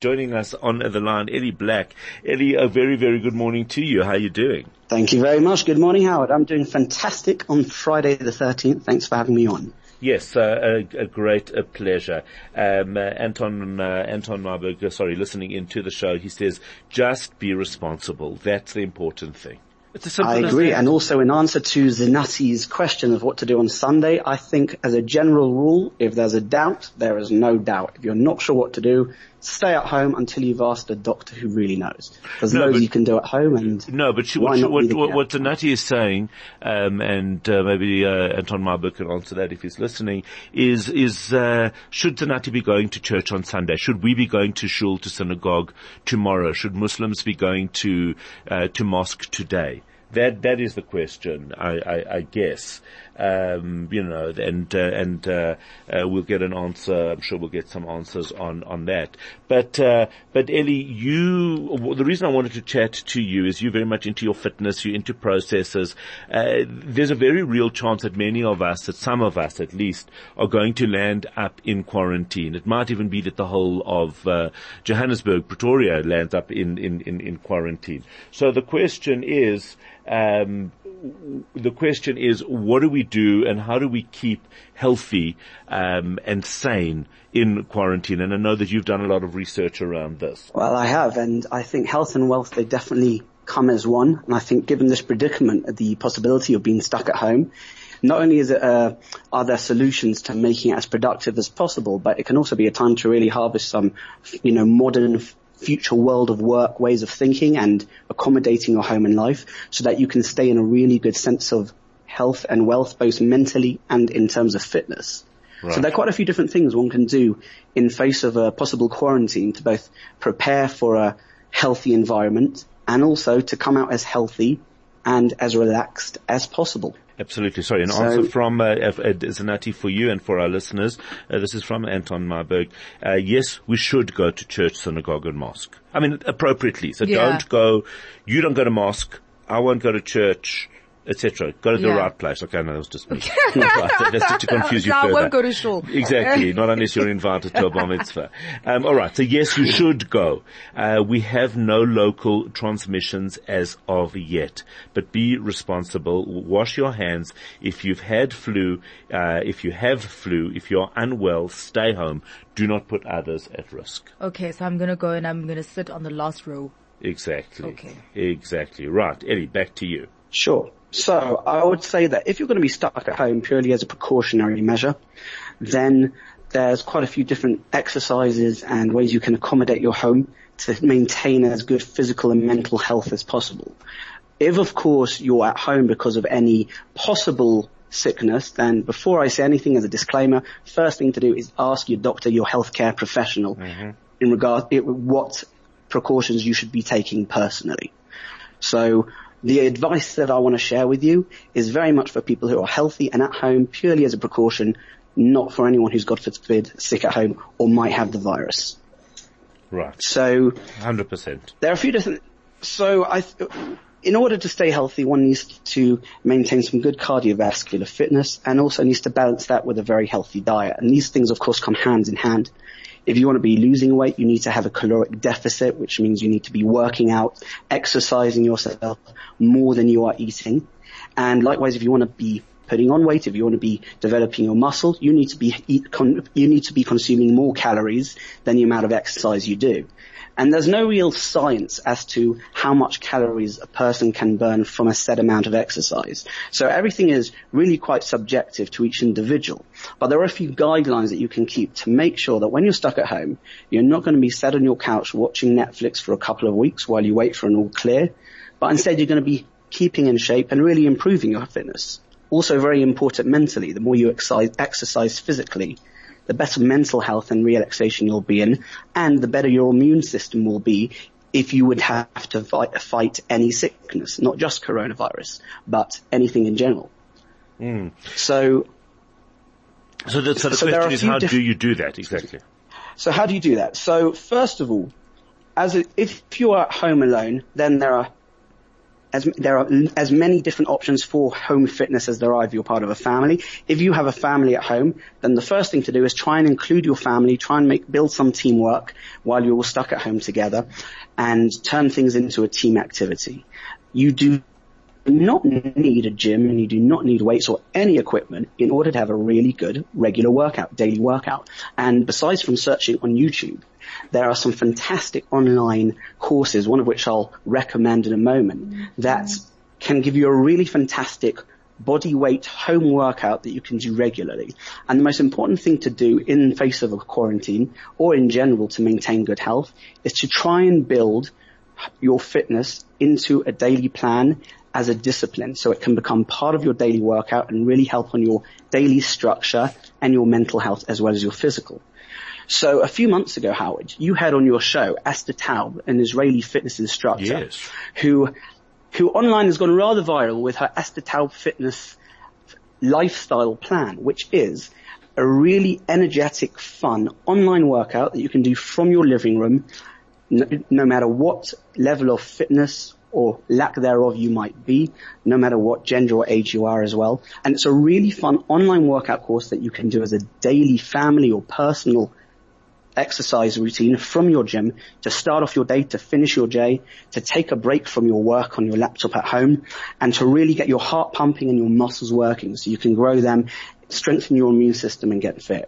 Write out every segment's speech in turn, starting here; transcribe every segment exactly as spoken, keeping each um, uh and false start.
Joining us on the line, Ellie Black. Ellie, a very, very good morning to you. How are you doing? Thank you very much. Good morning, Howard. I'm doing fantastic on Friday the thirteenth. Thanks for having me on. Yes, uh, a, a great a pleasure. Um, uh, Anton, uh, Anton Marburg, uh, sorry, listening into the show, he says, just be responsible. That's the important thing. It's as simple I as agree. that. And also in answer to Zenati's question of what to do on Sunday, I think as a general rule, if there's a doubt, there is no doubt. If you're not sure what to do, stay at home until you've asked a doctor who really knows. There's No, loads but- you can do at home, and No, but she, why what, she, not what, be the what, cat? what Zanati is saying, um, and uh, maybe uh, Anton Marburg can answer that if he's listening, is is uh, should Zanati be going to church on Sunday? Should we be going to shul, to synagogue tomorrow? Should Muslims be going to uh, to mosque today? That that is the question, I, I, I guess. Um, you know, and uh, and uh, uh, we'll get an answer. I'm sure we'll get some answers on on that. But uh, but Ellie, you, the reason I wanted to chat to you is you're very much into your fitness, you're into processes. Uh, there's a very real chance that many of us, that some of us at least, are going to land up in quarantine. It might even be that the whole of uh, Johannesburg, Pretoria, lands up in in in, in quarantine. So the question is. Um, the question is, what do we do and how do we keep healthy um, and sane in quarantine? And I know that you've done a lot of research around this. Well, I have, and I think health and wealth, they definitely come as one. And I think given this predicament, the possibility of being stuck at home, not only is it, uh, are there solutions to making it as productive as possible, but it can also be a time to really harvest some, you know, modern future world of work, ways of thinking and accommodating your home and life so that you can stay in a really good sense of health and wealth, both mentally and in terms of fitness. Right. So there are quite a few different things one can do in face of a possible quarantine to both prepare for a healthy environment and also to come out as healthy and as relaxed as possible. Absolutely. Sorry, an So, answer from uh, uh, Zanati for you and for our listeners. Uh, this is from Anton Marburg. Uh, yes, we should go to church, synagogue and mosque. I mean, appropriately. So Yeah. don't go, you don't go to mosque, I won't go to church, et cetera. Go to the Yeah. right place. Okay, no, that was just me. Right, that's to confuse you So I further. won't go to shul. Exactly, not unless you're invited to a bar mitzvah. Um, all right, so yes, you should go. Uh, we have no local transmissions as of yet, but be responsible. Wash your hands. If you've had flu, uh, if you have flu, if you're unwell, stay home. Do not put others at risk. Okay, so I'm gonna go and I'm gonna sit on the last row. Exactly. Okay. Exactly. Right, Eddie, back to you. Sure. So I would say that if you're going to be stuck at home purely as a precautionary measure, then there's quite a few different exercises and ways you can accommodate your home to maintain as good physical and mental health as possible. If, of course, you're at home because of any possible sickness, then before I say anything as a disclaimer, first thing to do is ask your doctor, your healthcare professional, mm-hmm. in regard to what precautions you should be taking personally. So the advice that I want to share with you is very much for people who are healthy and at home purely as a precaution, not for anyone who's, God forbid, sick at home or might have the virus. Right. So, one hundred percent. There are a few different, so I, in order to stay healthy, one needs to maintain some good cardiovascular fitness and also needs to balance that with a very healthy diet. And these things, of course, come hand in hand. If you want to be losing weight, you need to have a caloric deficit, which means you need to be working out, exercising yourself more than you are eating. And likewise, if you want to be putting on weight, if you want to be developing your muscle, you need to be eat, con- you need to be consuming more calories than the amount of exercise you do. And there's no real science as to how much calories a person can burn from a set amount of exercise. So everything is really quite subjective to each individual. But there are a few guidelines that you can keep to make sure that when you're stuck at home, you're not going to be sat on your couch watching Netflix for a couple of weeks while you wait for an all clear, but instead you're going to be keeping in shape and really improving your fitness. Also very important mentally, the more you exercise, exercise physically, the better mental health and relaxation you'll be in, and the better your immune system will be if you would have to fight, fight any sickness, not just coronavirus, but anything in general. Mm. So, so the, so the so question is, how diff- do you do that exactly? So how do you do that? So first of all, as a, if you are at home alone, then there are as there are as many different options for home fitness as there are if you're part of a family. If you have a family at home, then the first thing to do is try and include your family, try and make build some teamwork while you're all stuck at home together, and turn things into a team activity. You do not need a gym, and you do not need weights or any equipment in order to have a really good regular workout, daily workout. And besides from searching on YouTube, there are some fantastic online courses, one of which I'll recommend in a moment, that can give you a really fantastic body weight home workout that you can do regularly. And the most important thing to do in the face of a quarantine, or in general to maintain good health, is to try and build your fitness into a daily plan as a discipline, so it can become part of your daily workout and really help on your daily structure and your mental health as well as your physical. So a few months ago, Howard, you had on your show Esther Taub, an Israeli fitness instructor, yes. who who online has gone rather viral with her Esther Taub fitness lifestyle plan, which is a really energetic, fun online workout that you can do from your living room, no, no matter what level of fitness or lack thereof you might be, no matter what gender or age you are as well. And it's a really fun online workout course that you can do as a daily family or personal exercise routine from your gym to start off your day, to finish your day, to take a break from your work on your laptop at home, and to really get your heart pumping and your muscles working so you can grow them, strengthen your immune system and get fit.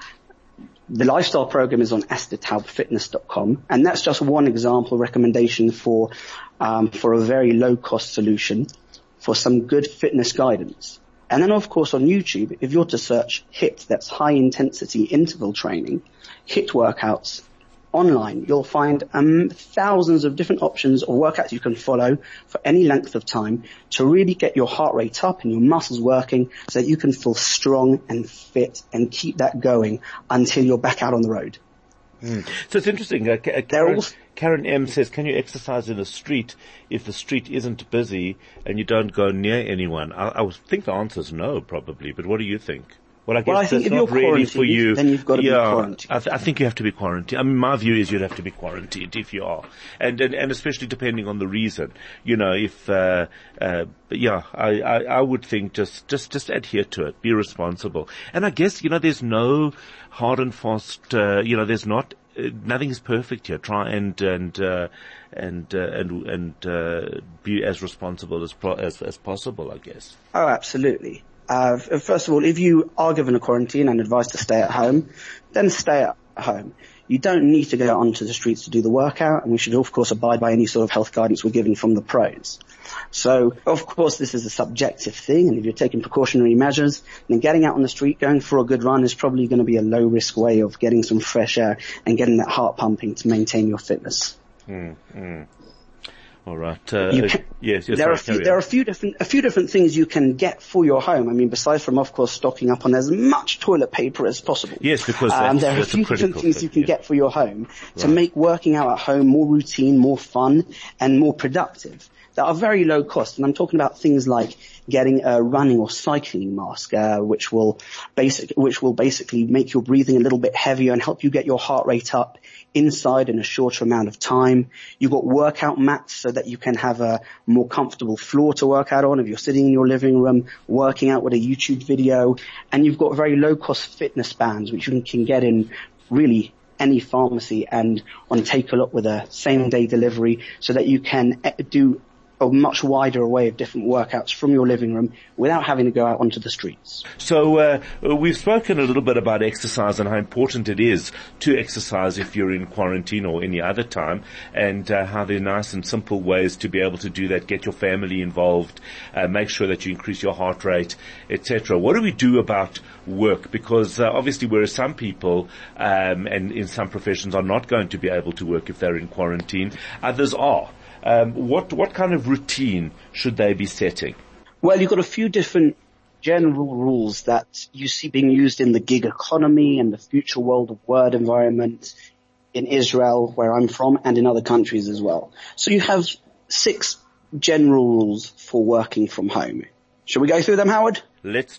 The lifestyle program is on esther taub fitness dot com, and that's just one example recommendation for um, for a very low-cost solution for some good fitness guidance. And then, of course, on YouTube, if you're to search HIIT, that's high-intensity interval training, HIIT workouts online, you'll find um, thousands of different options of workouts you can follow for any length of time to really get your heart rate up and your muscles working so that you can feel strong and fit and keep that going until you're back out on the road. Mm. So it's interesting. Uh, Karen, also, Karen M says, can you exercise in the street if the street isn't busy and you don't go near anyone? I, I would think the answer is no, probably. But what do you think? Well, I guess well, I think that's if not you're really for you. Then you've got to yeah, be quarantined. I, th- I think you have to be quarantined. I mean, my view is you'd have to be quarantined if you are, and and, and especially depending on the reason. You know, if uh, uh, yeah, I, I I would think just just just adhere to it, be responsible, and I guess you know there's no hard and fast. Uh, you know, there's not. Uh, nothing is perfect here. Try and and uh, and uh, and and uh, be as responsible as, pro- as as possible, I guess. Oh, absolutely. Uh, first of all, if you are given a quarantine and advised to stay at home, then stay at home. You don't need to go onto the streets to do the workout, and we should, of course, abide by any sort of health guidance we're given from the pros. So, of course, this is a subjective thing, and if you're taking precautionary measures, then getting out on the street, going for a good run is probably going to be a low-risk way of getting some fresh air and getting that heart pumping to maintain your fitness. Mm, mm. All right. Uh, can, yes, yes. There sorry, are a few, there are a few different, a few different things you can get for your home. I mean, besides from, of course, stocking up on as much toilet paper as possible. Yes, because that's, um, there are a that's few a different things thing, you can yeah. get for your home right. to make working out at home more routine, more fun, and more productive. That are very low cost, and I'm talking about things like getting a running or cycling mask, uh, which will basic, which will basically make your breathing a little bit heavier and help you get your heart rate up inside in a shorter amount of time. You've got workout mats so that you can have a more comfortable floor to work out on if you're sitting in your living room working out with a YouTube video. And you've got very low cost fitness bands, which you can get in really any pharmacy and on Take a Look with a same day delivery so that you can do a much wider array of different workouts from your living room without having to go out onto the streets. So uh, we've spoken a little bit about exercise and how important it is to exercise if you're in quarantine or any other time, and uh, how there are nice and simple ways to be able to do that, get your family involved, uh, make sure that you increase your heart rate, et cetera. What do we do about work? Because uh, obviously whereas some people um, and in some professions are not going to be able to work if they're in quarantine, others are. Um, what what kind of routine should they be setting? Well, you've got a few different general rules that you see being used in the gig economy and the future world of word environment in Israel, where I'm from, and in other countries as well. So you have six general rules for working from home. Shall we go through them, Howard? Let's do it.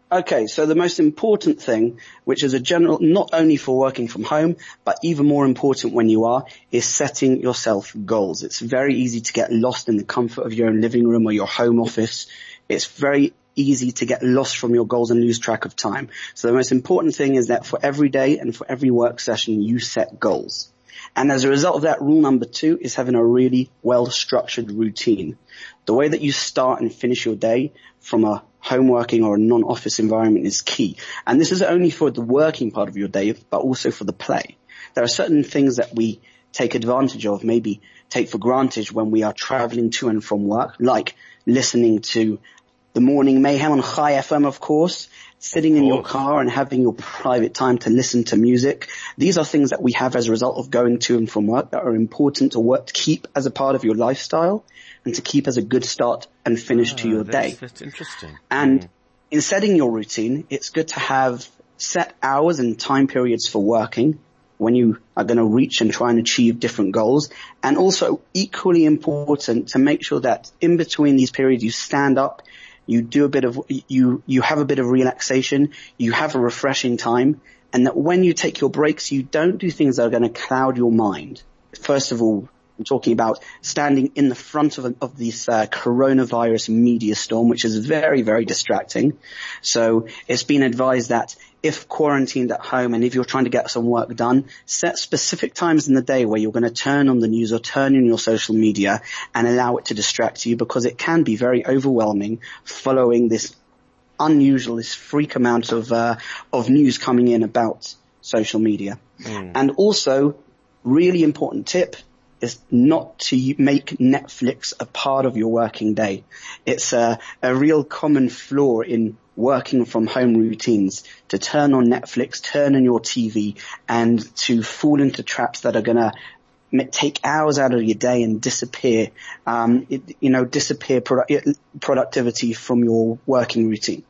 Okay, so the most important thing, which is a general, not only for working from home, but even more important when you are, is setting yourself goals. It's very easy to get lost in the comfort of your own living room or your home office. It's very easy to get lost from your goals and lose track of time. So the most important thing is that for every day and for every work session, you set goals. And as a result of that, rule number two is having a really well-structured routine. The way that you start and finish your day from a home working or a non-office environment is key. And this is only for the working part of your day, but also for the play. There are certain things that we take advantage of, maybe take for granted when we are traveling to and from work, like listening to the Morning Mayhem on Chai F M, of course, sitting in your car and having your private time to listen to music. These are things that we have as a result of going to and from work that are important to work, to keep as a part of your lifestyle and to keep as a good start and finish oh, to your that's, day. That's interesting. And mm. in setting your routine, it's good to have set hours and time periods for working when you are going to reach and try and achieve different goals. And also equally important to make sure that in between these periods you stand up, you do a bit of, you, you have a bit of relaxation, you have a refreshing time, and that when you take your breaks, you don't do things that are going to cloud your mind. First of all, I'm talking about standing in the front of, of this uh, coronavirus media storm, which is very, very distracting. So it's been advised that if quarantined at home and if you're trying to get some work done, set specific times in the day where you're going to turn on the news or turn on your social media and allow it to distract you, because it can be very overwhelming following this unusual, this freak amount of uh, of news coming in about social media. Mm. And also, really important tip is not to make Netflix a part of your working day. It's a, a real common flaw in working from home routines to turn on Netflix, turn on your T V, and to fall into traps that are going to take hours out of your day and disappear, um, it, you know, disappear produ- productivity from your working routine.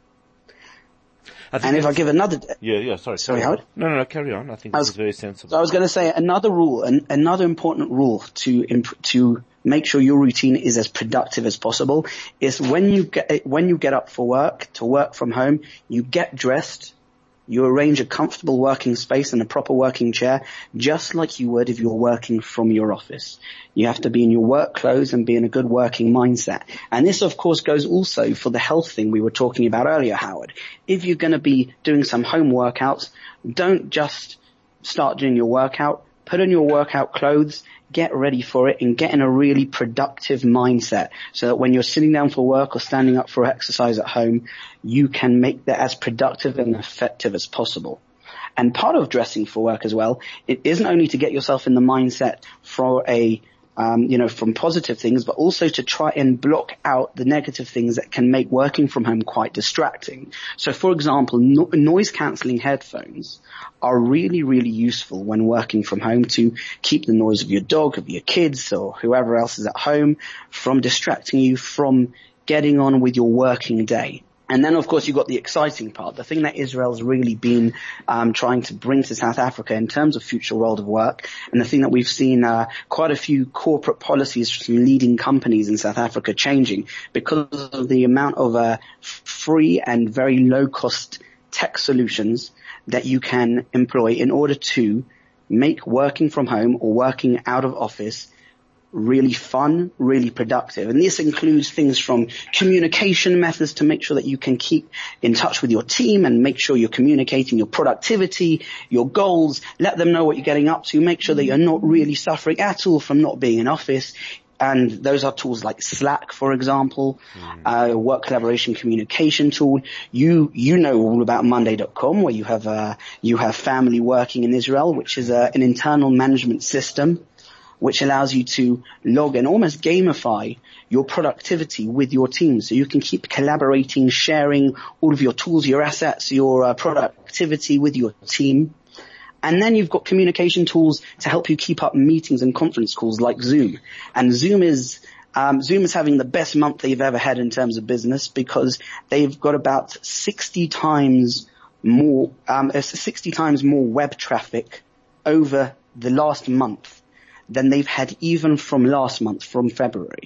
And if I give another, yeah, yeah, sorry, sorry, Howard. No, no, no, carry on. I think this is very sensible. So I was going to say another rule, an, another important rule to imp- to make sure your routine is as productive as possible is when you get when you get up for work to work from home, you get dressed. You arrange a comfortable working space and a proper working chair, just like you would if you're working from your office. You have to be in your work clothes and be in a good working mindset. And this, of course, goes also for the health thing we were talking about earlier, Howard. If you're going to be doing some home workouts, don't just start doing your workout. Put on your workout clothes, get ready for it, and get in a really productive mindset so that when you're sitting down for work or standing up for exercise at home, you can make that as productive and effective as possible. And part of dressing for work as well, it isn't only to get yourself in the mindset for a Um, you know, from positive things, but also to try and block out the negative things that can make working from home quite distracting. So, for example, no- noise-cancelling headphones are really, really useful when working from home to keep the noise of your dog, of your kids, or whoever else is at home from distracting you from getting on with your working day. And then, of course, you've got the exciting part, the thing that Israel's really been um, trying to bring to South Africa in terms of future world of work, and the thing that we've seen uh, quite a few corporate policies from leading companies in South Africa changing because of the amount of uh, free and very low-cost tech solutions that you can employ in order to make working from home or working out of office really fun, really productive. And this includes things from communication methods to make sure that you can keep in touch with your team and make sure you're communicating your productivity, your goals, let them know what you're getting up to, make sure that you're not really suffering at all from not being in office. And those are tools like Slack, for example, mm. uh, work collaboration communication tool. You, you know all about Monday dot com, where you have, uh, you have family working in Israel, which is uh, an internal management system which allows you to log and almost gamify your productivity with your team. So you can keep collaborating, sharing all of your tools, your assets, your uh, productivity with your team. And then you've got communication tools to help you keep up meetings and conference calls like Zoom. And Zoom is um, Zoom is having the best month they've ever had in terms of business because they've got about sixty times more, um, sixty times more web traffic over the last month than they've had even from last month, from February,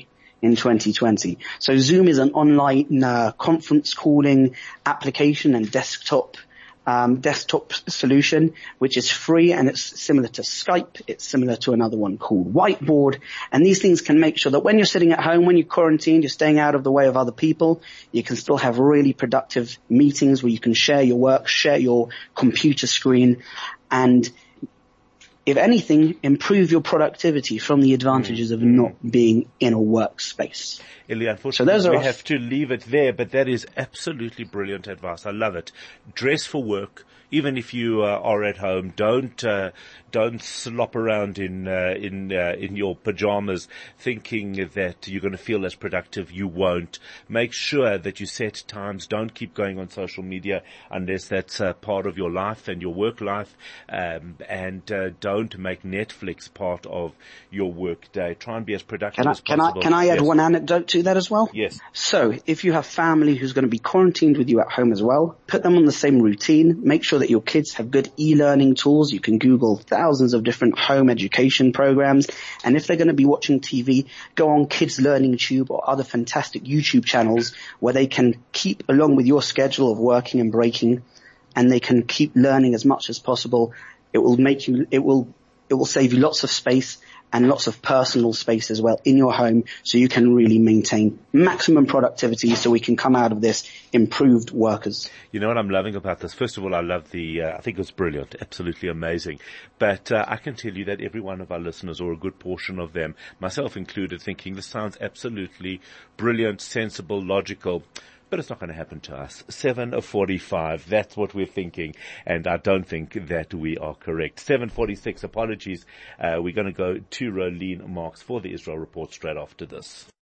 in twenty twenty. So Zoom is an online uh, conference calling application and desktop Um, desktop solution, which is free, and it's similar to Skype. It's similar to another one called Whiteboard. And these things can make sure that when you're sitting at home, when you're quarantined, you're staying out of the way of other people, you can still have really productive meetings where you can share your work, share your computer screen, and if anything, improve your productivity from the advantages mm, of mm. not being in a workspace. Ilya, unfortunately, so we have to leave it there, but that is absolutely brilliant advice. I love it. Dress for work. Even if you uh, are at home, don't uh, don't slop around in uh, in uh, in your pajamas thinking that you're going to feel as productive. You won't. Make sure that you set times. Don't keep going on social media unless that's uh, part of your life and your work life. Um, and uh, don't make Netflix part of your work day. Try and be as productive can I, as possible. Can I, can I add yes. one anecdote to that as well? Yes. So, if you have family who's going to be quarantined with you at home as well, put them on the same routine. Make sure that your kids have good e-learning tools. You can Google thousands of different home education programs. And if they're going to be watching T V, go on Kids Learning Tube or other fantastic YouTube channels where they can keep along with your schedule of working and breaking, and they can keep learning as much as possible. It will make you, it will, it will save you lots of space and lots of personal space as well in your home, so you can really maintain maximum productivity, so we can come out of this improved workers. You know what I'm loving about this? First of all, I love the, uh, I think it's brilliant, absolutely amazing. But uh, I can tell you that every one of our listeners, or a good portion of them, myself included, thinking this sounds absolutely brilliant, sensible, logical. But it's not going to happen to us. seven forty-five, that's what we're thinking, and I don't think that we are correct. seven forty-six, apologies. Uh, we're going to go to Rolene Marks for the Israel Report straight after this.